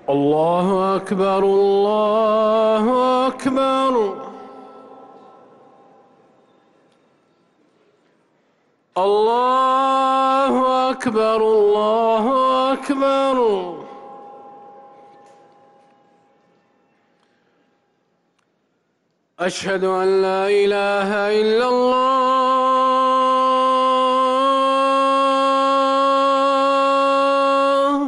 الله أكبر الله أكبر. الله أكبر الله أكبر. أشهد أن لا إله إلا الله.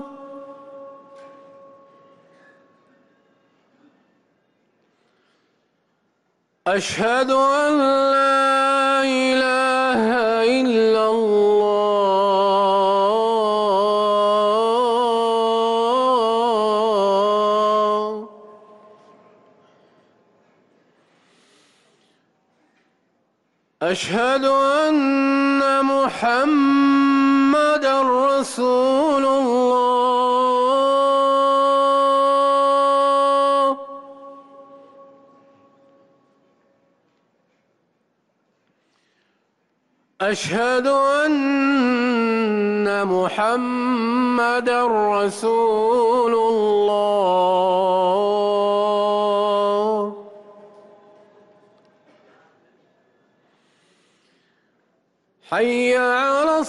أشهد أن لا إله إلا الله. أشهد أن محمدًا رسول الله. أشهد أن محمدًا رسول الله. حي على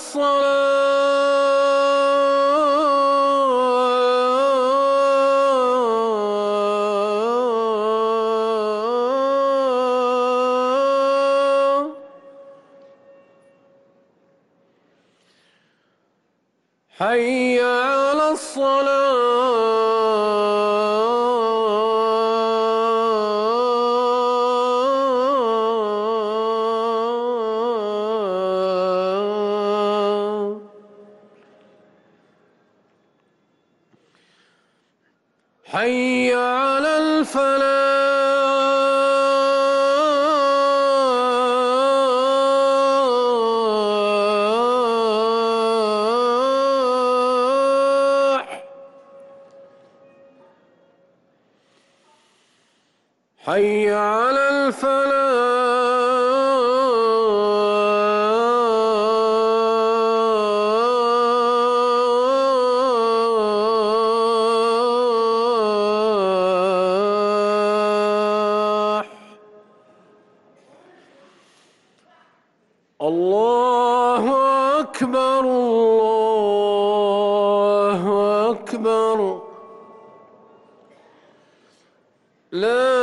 الصلاة. حي على الصلاة. حي على الفلاح. حي على الفلاح. الله أكبر الله أكبر. لا